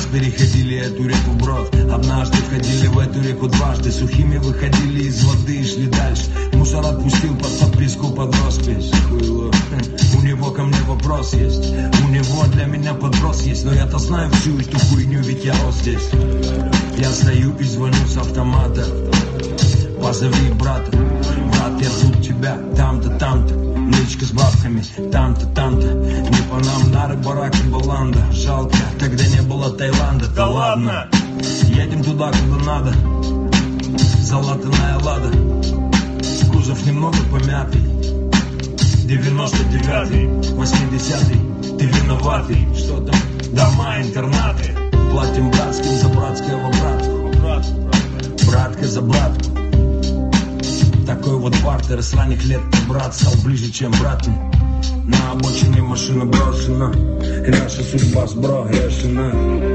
переходили эту реку брод. Однажды входили в эту реку дважды. Сухими выходили из воды и шли дальше. Мусор отпустил под подписку под роспись. Хуйло. У него ко мне вопрос есть. У него для меня подброс есть. Но я-то знаю всю эту хуйню, ведь я рос здесь. Я стою и звоню с автомата. Позови брата. Брат, я жду тебя там-то, там-то. Нычка с бабками, там-то, там-то. Не по нам нары, барак и баланда. Жалко, тогда не было Таиланда. Да ладно, едем туда, куда надо. Залатанная лада. Кузов немного помятый. 99-й, 80-й. Ты виноватый, что там? Дома, интернаты. Платим братским за братского брата. Братка за братку. Такой вот бартер с ранних лет. Брат стал ближе, чем брат. На обочине машина брошена. И наша судьба сброшена.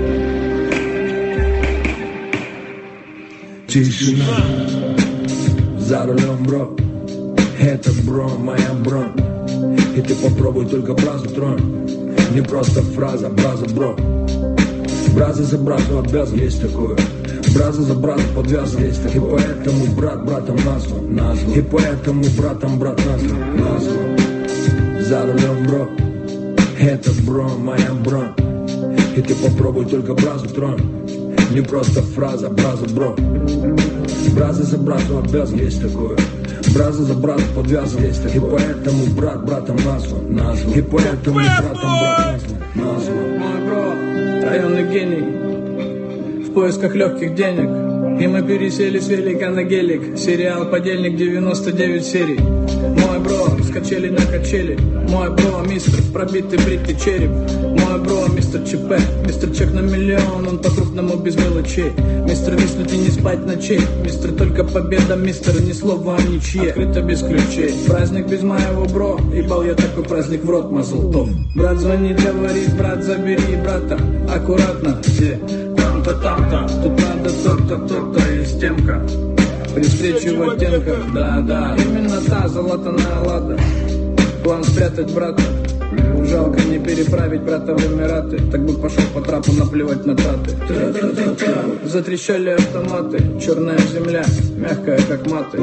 Тишина. За рулем, бро. Это бро, моя бро. И ты попробуй только бразу тронь. Не просто фраза, браза, бро. Браза за бразу обязан, есть такое. Браза за бразу подвязан, есть такое. И поэтому брат братом назван. И поэтому братом брат назван. За рулем, бро. Это бро, моя бро. И ты попробуй только бразу тронь. Не просто фраза, браза, бро. Браза за бразу обязан, есть такое. Браза за бразу подвязан, есть такое. И поэтому брат братом назван. И поэтому братом брат назван. Мой бро, районный гений, в поисках легких денег. И мы пересели с велика на гелик. Сериал «Подельник», 99 серий. Мой бро, с качели на качели. Мой бро, мистер, пробитый бритый череп. Мой бро, мистер ЧП. Мистер чек на миллион, он по-крупному без мелочей. Мистер виснуть и не спать ночей. Мистер только победа, мистер, ни слова о ничье. Открыто без ключей. Праздник без моего бро. Ебал я такой праздник в рот, мазлтов. Брат звонит, говорит, брат, забери брата. Аккуратно, где? Там-то, тут надо то-то, то-то и стемка. При встрече в оттенках, да, именно та залатанная лада. План спрятать брата. Жалко не переправить брата в Эмираты. Так бы пошел по трапу, наплевать на траты. Затрещали автоматы. Черная земля, мягкая как маты.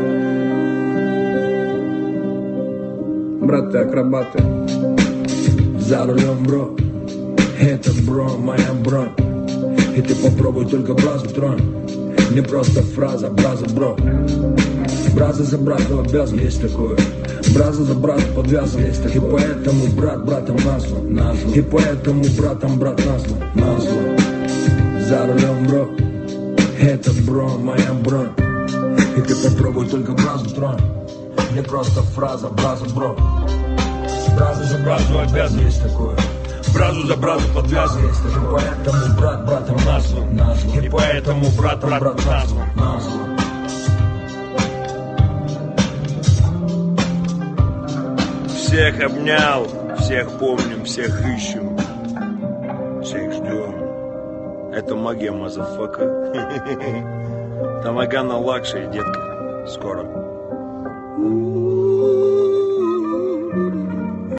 Браты-акробаты. За рулем, бро. Это бро, моя бро. И ты попробуй только бразу тронь. Не просто фраза, браза, бро. Браза за бразу обязан, есть такое. Браза за бразу подвязан, есть такое. И поэтому брат братом назван. И поэтому братом брат назван. За рулем, бро. Это бро, моя бро. И ты попробуй только бразу тронь. Не просто фраза, браза, бро. Браза за бразу обязан, есть такое. Бразу за бразу подвязан. И поэтому брат братом назван. И поэтому брат назван. Всех обнял, всех помним, всех ищем, всех ждем. Это магия, мазафака. Тамагана Лакшери, детка. Скоро.